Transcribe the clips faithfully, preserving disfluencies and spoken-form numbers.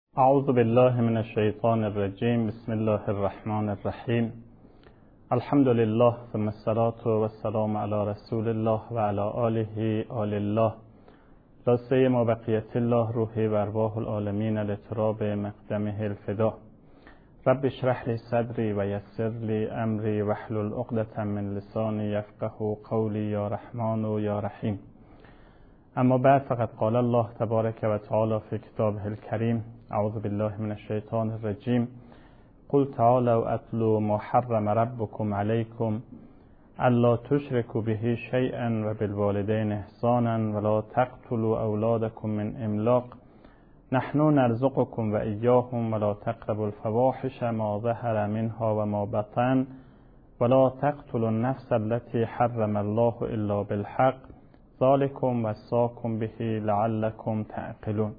اعوذ بالله من الشیطان الرجیم. بسم الله الرحمن الرحیم. الحمد لله ثم الصلاة والسلام علی رسول الله و علی آله آل الله لا سیما بقیة الله روحی و ارواح العالمین لتراب مقدمه الفدا. رب اشرح لی صدری و یسر لی امری واحلل عقدة من لسانی یفقهوا قولی یا رحمان و یا رحیم. اما بعد، فقد قال الله تبارک و تعالی فی کتابه الکریم: اعوذ بالله من الشیطان الرجیم. قل تعالوا اتلوا ما حرم ربکم علیکم الا تشركوا به شیئا و بالوالدین احسانا ولا تقتلوا اولادکم من املاق نحن نرزقكم و ایاهم ولا تقربوا الفواحش ما ظهر منها و ما بطن ولا تقتلوا النفس التي حرم الله الا بالحق ذلكم وصاكم به لعلكم تعقلون.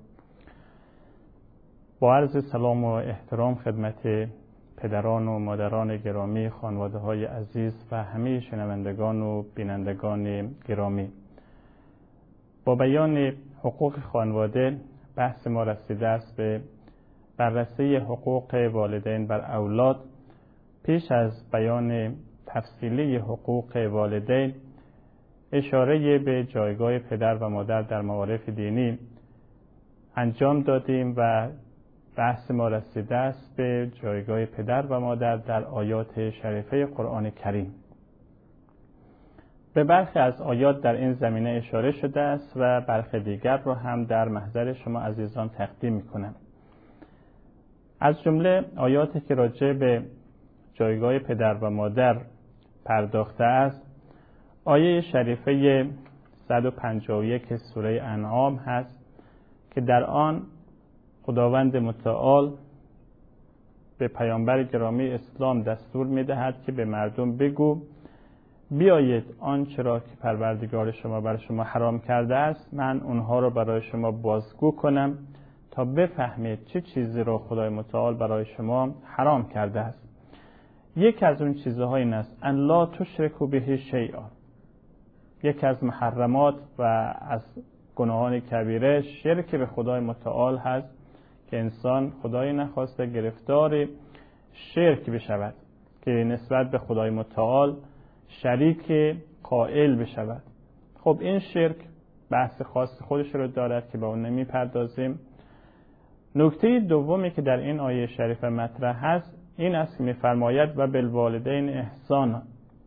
با عرض سلام و احترام خدمت پدران و مادران گرامی، خانواده های عزیز و همه شنوندگان و بینندگان گرامی، با بیان حقوق خانواده بحث ما رسیده است به بررسی حقوق والدین بر اولاد. پیش از بیان تفصیلی حقوق والدین، اشاره به جایگاه پدر و مادر در معارف دینی انجام دادیم و بحث ما رسیده است به جایگاه پدر و مادر در آیات شریفه قرآن کریم. به برخی از آیات در این زمینه اشاره شده است و برخی دیگر را هم در محضر شما عزیزان تقدیم می‌کنم. از جمله آیاتی که راجع به جایگاه پدر و مادر پرداخته است، آیه شریفه صد و پنجاه و یک سوره انعام هست که در آن خداوند متعال به پیامبر گرامی اسلام دستور می‌دهد که به مردم بگو بیایید آنچه را که پروردگار شما بر شما حرام کرده است من اونها را برای شما بازگو کنم تا بفهمید چه چیزی را خدای متعال برای شما حرام کرده است. یک از اون چیزها این است ان لا تشرکوا به شیئا. یک از محرمات و از گناهان کبیره شرک به خدای متعال هست که انسان خدای نخواسته گرفتار شرک بشود که نسبت به خدای متعال شریک قائل بشود. خب این شرک بحث خاص خودش رو دارد که با اون نمی پردازیم. نکته دومی که در این آیه شریفه مطرح هست این است که می‌فرماید و بالوالدین احسانا.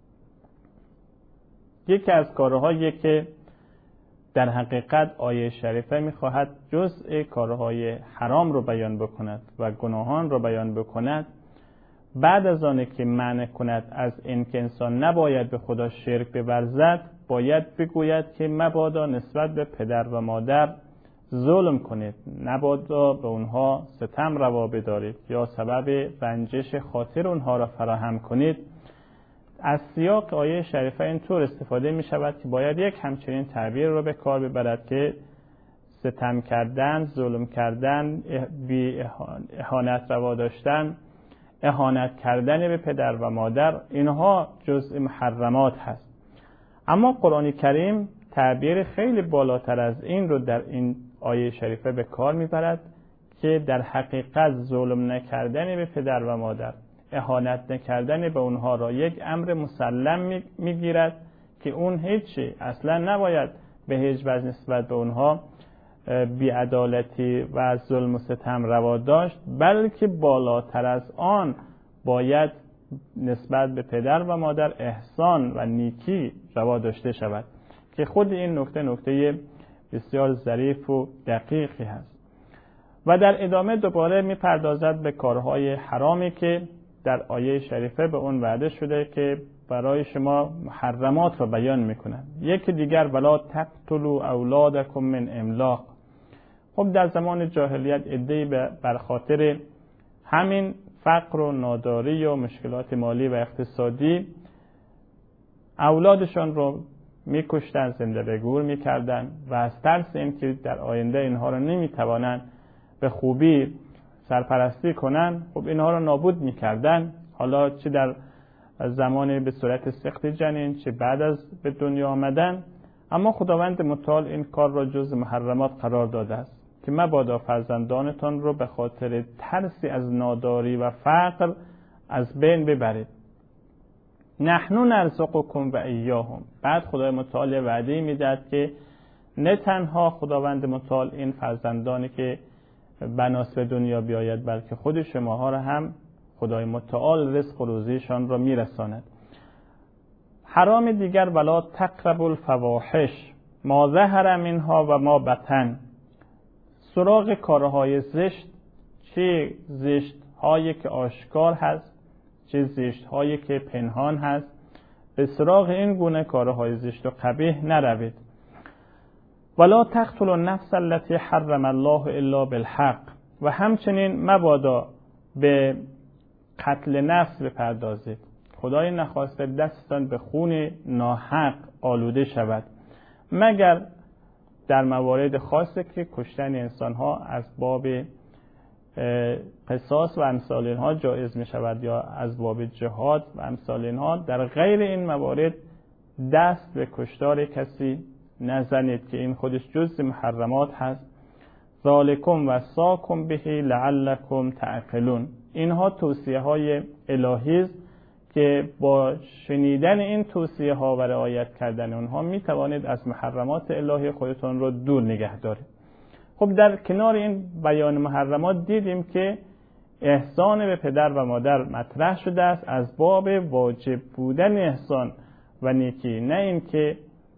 یکی از کارهایی که در حقیقت آیه شریفه می‌خواهد جزء کارهای حرام رو بیان بکند و گناهان رو بیان بکند، بعد از آنه که منع کند از این که انسان نباید به خدا شرک بورزد، باید بگوید که مبادا نسبت به پدر و مادر ظلم کنید، نبادا به اونها ستم روا بدارید یا سبب رنجش خاطر اونها را فراهم کنید. از سیاق آیه شریفه اینطور استفاده می شود که باید یک همچنین تعبیر رو به کار ببرد که ستم کردن، ظلم کردن، بی اهانت روا داشتن، اهانت کردن به پدر و مادر، اینها جزء محرمات هست. اما قرآن کریم تعبیر خیلی بالاتر از این رو در این آیه شریفه به کار میبرد که در حقیقت ظلم نکردن به پدر و مادر، اهانت نکردن به اونها را یک امر مسلم میگیرد که اون هیچی اصلا نباید به هیچ وجه نسبت به اونها بی‌عدالتی و ظلم و ستم روا داشت، بلکه بالاتر از آن باید نسبت به پدر و مادر احسان و نیکی روا داشته شود که خود این نکته نکته بسیار ظریف و دقیقی هست. و در ادامه دوباره میپردازد به کارهای حرامی که در آیه شریفه به اون وعده شده که برای شما محرمات را بیان میکنند. یکی دیگر ولا تقتلوا اولادکم من املاق. خب در زمان جاهلیت عده‌ای بر خاطر همین فقر و ناداری و مشکلات مالی و اقتصادی اولادشان رو میکشتن، زنده به گور میکردن و از ترس اینکه در آینده اینها رو نمیتوانن به خوبی سرپرستی کنن، خب اینها رو نابود میکردن. حالا چه در زمان به صورت سخت جنین چه بعد از به دنیا آمدن. اما خداوند متعال این کار را جز محرمات قرار داده است که مبادا فرزندانتان رو به خاطر ترسی از ناداری و فقر از بین ببرید. نحن نرزقکم و ایاهم. بعد خدای متعال وعده میداد که نه تنها خداوند متعال این فرزندانی که بناس به دنیا بیاید، بلکه خود شماها را هم خدای متعال رزق و روزیشان را میرساند. حرام دیگر ولا تقربوا الفواحش ما ظهر منها و ما بطن. سراغ کارهای زشت، چه زشت هایی که آشکار هست چه زشت هایی که پنهان هست، به سراغ این گونه کارهای زشت و قبیح نروید. ولا تقتلوا النفس التي حرم الله الا بالحق. و همچنین مبادا به قتل نفس بپردازید. خدای نخواسته دستتان به خون ناحق آلوده شود، مگر در موارد خاصه که کشتن انسانها از باب قصاص و امثال اینها جایز می شود، یا از باب جهاد و امثال اینها. در غیر این موارد دست به کشتار کسی نزنید که این خودش جزء محرمات هست. ذالکم وصاکم به لعلکم تعقلون. اینها توصیه های الهی است که با شنیدن این توصیه ها و رعایت کردن اونها می توانید از محرمات الهی خودتون رو دور نگه دارید. خب در کنار این بیان محرمات دیدیم که احسان به پدر و مادر مطرح شده است از باب واجب بودن احسان و نیکی، نه این که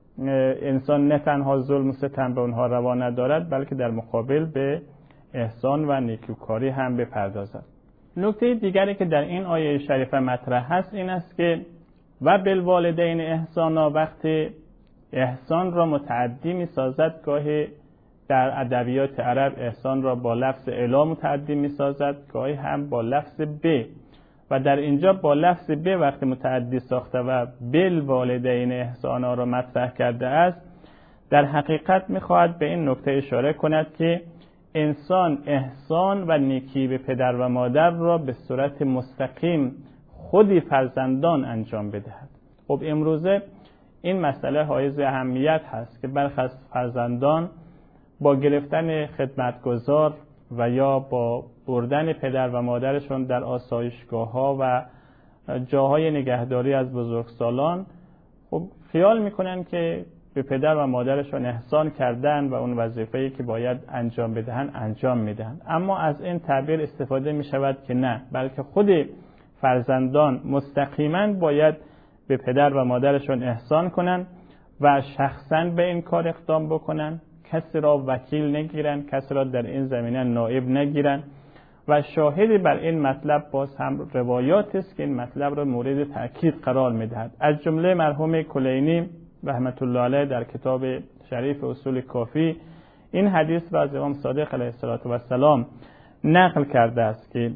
انسان نه تنها ظلم و ستم به اونها روا ندارد، بلکه در مقابل به احسان و نیکوکاری هم بپردازد. نکته دیگری که در این آیه شریفه مطرح هست این است که و بالوالدین احسانا، وقتی احسان را متعدی می سازد، گاهی در ادبیات عرب احسان را با لفظ الا متعدی می سازد، گاهی هم با لفظ به، و در اینجا با لفظ به وقتی متعدی ساخته و بالوالدین احسانا را مطرح کرده است، در حقیقت می خواهد به این نکته اشاره کند که انسان احسان و نیکی به پدر و مادر را به صورت مستقیم خودی فرزندان انجام بدهد. خب امروزه این مسئله حائز اهمیت هست که برخی از فرزندان با گرفتن خدمتگزار و یا با بردن پدر و مادرشون در آسایشگاه ها و جاهای نگهداری از بزرگسالان، خب خیال میکنن که به پدر و مادرشون احسان کردن و اون وظیفه‌ای که باید انجام بدهن انجام میدن. اما از این تعبیر استفاده میشود که نه، بلکه خود فرزندان مستقیما باید به پدر و مادرشون احسان کنن و شخصا به این کار اقدام بکنن، کسی را وکیل نگیرن، کسی را در این زمینه نائب نگیرن. و شاهدی بر این مطلب باز هم روایات است که این مطلب را مورد تأکید قرار میدهد. از جمله مرحوم کلینی رحمت الله علیه در کتاب شریف اصول کافی این حدیث را از امام صادق علیه السلام نقل کرده است که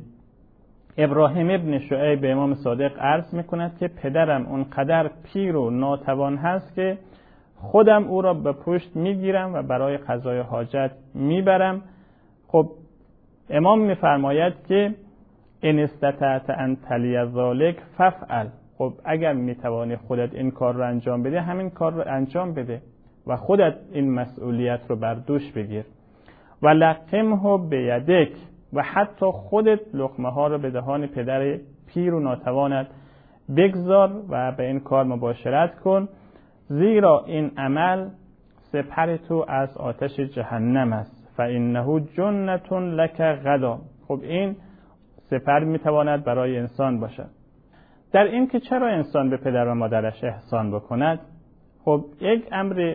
ابراهیم ابن شعیب به امام صادق عرض میکند که پدرم اونقدر پیر و ناتوان هست که خودم او را به پشت میگیرم و برای قضای حاجت میبرم. خب امام میفرماید که ان استطعت ان تلی ذلک فافعل. خب اگر میتوانی خودت این کار رو انجام بده، همین کار رو انجام بده و خودت این مسئولیت رو بر دوش بگیر. و لقمه بیدک، و حتی خودت لقمه ها رو به دهان پدر پیر و ناتوانت بگذار و به این کار مباشرت کن، زیرا این عمل سپر تو از آتش جهنم است. فانه جنة لک غدا. خب این سپر میتواند برای انسان باشد. در این که چرا انسان به پدر و مادرش احسان بکند، خب یک امر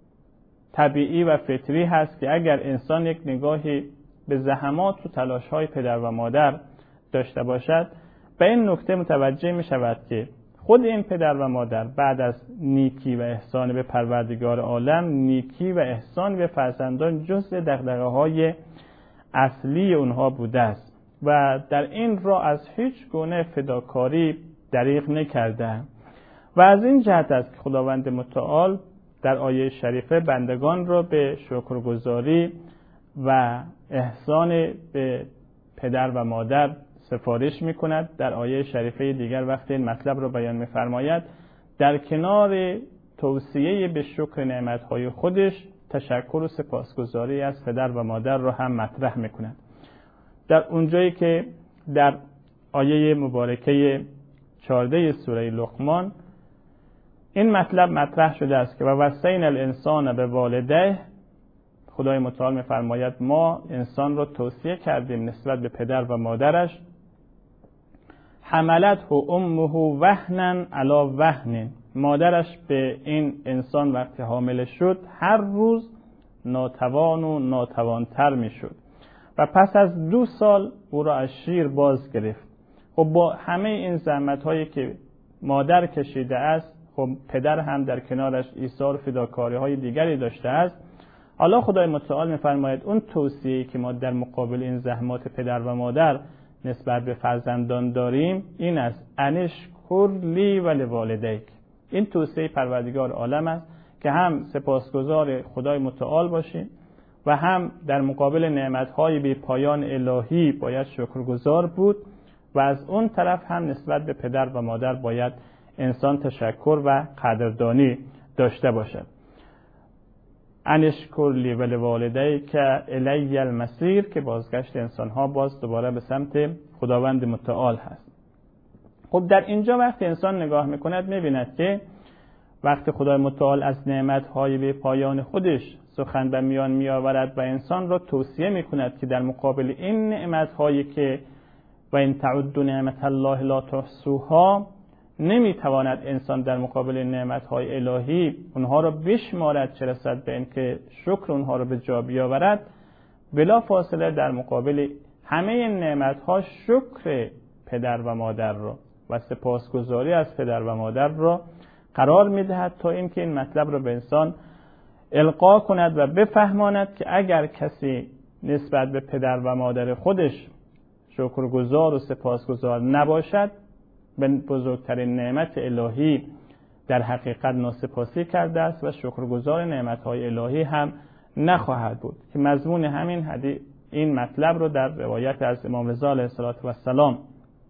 طبیعی و فطری هست که اگر انسان یک نگاهی به زحمات و تلاش‌های پدر و مادر داشته باشد، به این نکته متوجه می شود که خود این پدر و مادر بعد از نیکی و احسان به پروردگار عالم، نیکی و احسان به فرزندان جزء دغدغه‌های اصلی اونها بوده است و در این راه از هیچ گونه فداکاری دریغ نکرده. و از این جهت است که خداوند متعال در آیه شریفه بندگان را به شکرگزاری و احسان به پدر و مادر سفارش می کند. در آیه شریفه دیگر وقتی این مطلب را بیان می فرماید، در کنار توصیه به شکر نعمتهای خودش تشکر و سپاسگزاری از پدر و مادر رو هم مطرح میکنند. در اونجایی که در آیه مبارکه چهارده سوره لقمان این مطلب مطرح شده است که و وصینا الانسان به والده، خدای متعال میفرماید ما انسان رو توصیه کردیم نسبت به پدر و مادرش، حملته امه وهنا علی وهن، مادرش به این انسان وقتی حامل شد هر روز ناتوان و ناتوانتر می شد و پس از دو سال او را از شیر باز گرفت. خب با همه این زحمت هایی که مادر کشیده است، خب پدر هم در کنارش ایثار و فداکاری های دیگری داشته است. حالا خدای متعال می‌فرماید اون توصیه‌ای که ما در مقابل این زحمات پدر و مادر نسبت به فرزندان داریم این است: انشکر لی و لوالدیک. این توصیه پروردگار عالم است که هم سپاسگزار خدای متعال باشیم و هم در مقابل نعمت‌های بی پایان الهی باید شکرگزار بود و از اون طرف هم نسبت به پدر و مادر باید انسان تشکر و قدردانی داشته باشد. انشکر لی و لوالدیک الی المصیر، که بازگشت انسان ها باز دوباره به سمت خداوند متعال هست. خب در اینجا وقتی انسان نگاه میکند میبیند که وقتی خدای متعال از نعمت‌های بی پایان خودش سخن به میان میآورد و انسان را توصیه میکند که در مقابل این نعمت‌هایی که و این تعدوا نعمت الله لا تحصوها، نمیتواند انسان در مقابل نعمت‌های الهی اونها را بشمارد چه رسد به اینکه شکر اونها را به جا بیاورد، بلا فاصله در مقابل همه این نعمت‌ها شکر پدر و مادر را و سپاسگزاری از پدر و مادر را قرار میدهد تا اینکه این مطلب را به انسان القا کند و بفهماند که اگر کسی نسبت به پدر و مادر خودش شکرگزار و سپاسگزار نباشد، به بزرگترین نعمت الهی در حقیقت ناسپاسی کرده است و شکرگزار نعمت‌های الهی هم نخواهد بود. که مضمون همین حدیث این مطلب رو در روایت از امام رضا علیه السلام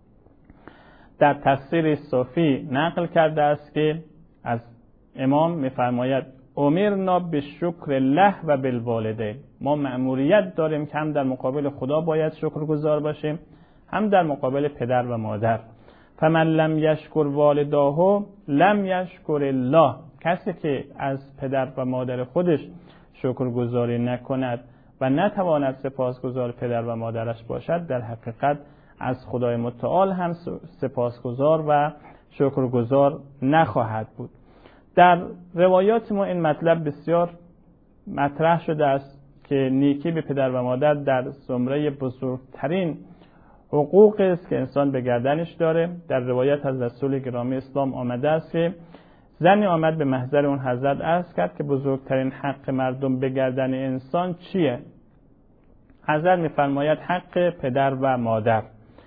در تفسیر صوفی نقل کرده است که از امام می‌فرماید امرنا بالشکر له و بالوالدین، ما مأموریت داریم که هم در مقابل خدا باید شکرگزار باشیم، هم در مقابل پدر و مادر. فمن لم یشکر والداه لم یشکر الله، کسی که از پدر و مادر خودش شکرگزاری نکند و نتواند سپاسگزار پدر و مادرش باشد، در حقیقت از خدای متعال هم سپاسگزار و شکرگزار نخواهد بود. در روایات ما این مطلب بسیار مطرح شده است که نیکی به پدر و مادر در زمره بزرگترین حقوق است که انسان به گردنش داره. در روایت از رسول گرامی اسلام آمده است که زنی آمد به محضر اون حضرت عرض کرد که بزرگترین حق مردم به گردن انسان چیه؟ حضرت می‌فرماید حق پدر و مادر.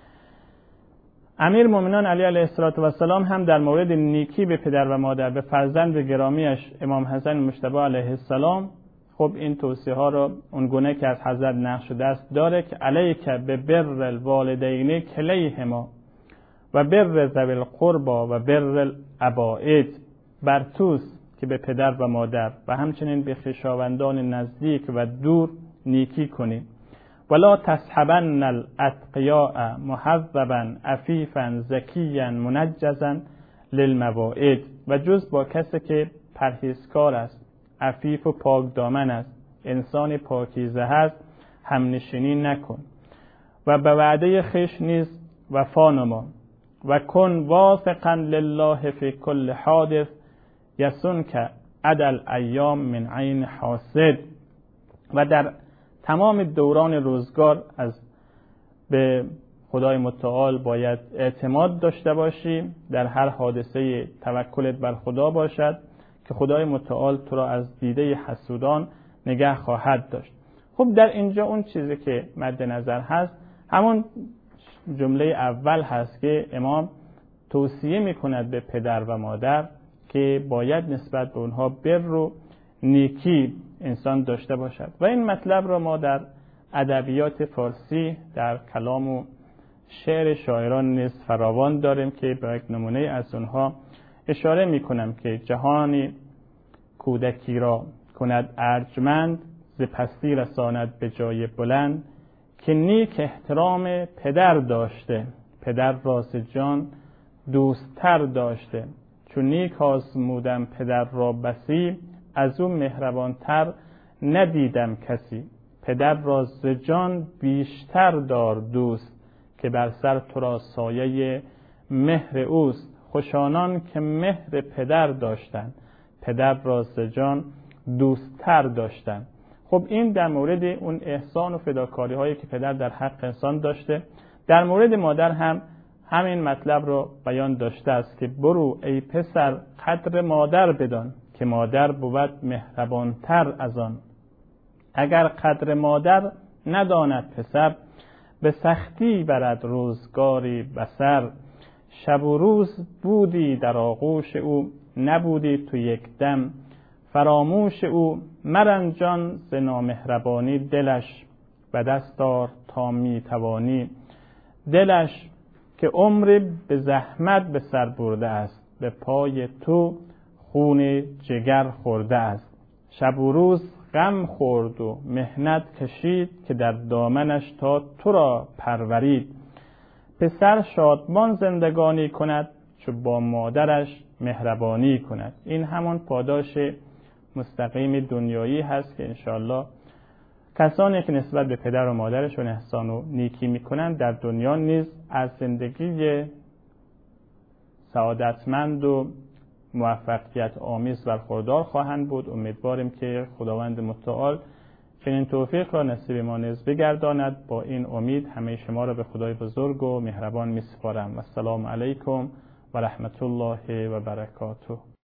امیر مومنان علی علیه السلام هم در مورد نیکی به پدر و مادر به فرزند گرامیش امام حسن مجتبی علیه السلام خب این توصیه ها رو اونگونه که از حضرت نقل شده است داره که علیک به بر الوالدین کلیهما و بر ذوی القربا و بر الابائد، بر توست که به پدر و مادر و همچنین به خویشاوندان نزدیک و دور نیکی کنی. ولا تصحبن الاتقیاء محذبا عفیفا زکیا منجزا للمواعید، و جز با کسی که پرهیزکار است، عفیف و پاک دامن است، انسان پاکیزه هست، همنشینی نکن و به وعده خویش نیز وفا نما و کن واثقا لله فی کل حادث یسنک عدل ایام من عین حاسد، و در تمام دوران روزگار از به خدای متعال باید اعتماد داشته باشی، در هر حادثه توکلت بر خدا باشد که خدای متعال تو را از دیده حسودان نگه خواهد داشت. خب در اینجا اون چیزی که مد نظر هست همون جمله اول هست که امام توصیه میکند به پدر و مادر که باید نسبت به اونها بر و نیکی انسان داشته باشد. و این مطلب را ما در ادبیات فارسی در کلام و شعر شاعران نیز فراوان داریم که به یک نمونه از اونها اشاره میکنم که جهانی کودکی را کند ارجمند، ز پستی رساند به جای بلند. که نیک احترام پدر داشته، پدر را ز جان دوستتر داشته. چون نیک آزمودم پدر را بسی، از او مهربانتر ندیدم کسی. پدر را ز جان بیشتر دار دوست، که بر سر تو را سایه مهر اوست. خوشانان که مهر پدر داشتن، پدر را ز جان دوستتر داشتن. خب این در مورد اون احسان و فداکاری هایی که پدر در حق انسان داشته. در مورد مادر هم همین مطلب رو بیان داشته است که برو ای پسر قدر مادر بدان، که مادر بود مهربانتر از آن. اگر قدر مادر نداند پسر، به سختی برد روزگاری بسر. شب و روز بودی در آغوش او، نبودی تو یک دم فراموش او. مرنجان ز نامهربانی دلش، به دست آر تا می توانی دلش. که عمر به زحمت به سر برده است، به پای تو خون جگر خورده است. شب و روز غم خورد و محنت کشید، که در دامنش تا تو را پرورید. پسر شادمان زندگانی کند، چو با مادرش مهربانی کند. این همان پاداش مستقیم دنیایی هست که انشاءالله کسانی که نسبت به پدر و مادرشون احسان و نیکی میکنن در دنیا نیز از زندگی سعادتمند و موفقیت آمیز برخوردار خواهند بود. امیدواریم که خداوند متعال چنین توفیق را نصیب ما نیز بگرداند. با این امید همه شما را به خدای بزرگ و مهربان میسپارم. و السلام علیکم و رحمت الله و برکاته.